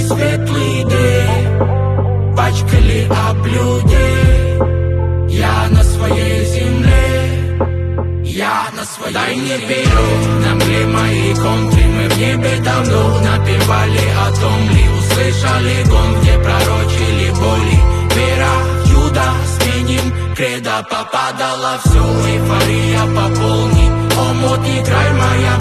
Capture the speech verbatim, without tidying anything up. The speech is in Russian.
светлый день, пачкали об людей. Я на своей земле, я на своей. Дай мне веру, на мгле мои контры. Мы в небе давно напевали о том ли, услышали гон, где пророчили боли. Вера в чудо, сменим кредо, попадала все, эйфория пополнит. Омут, играй, моя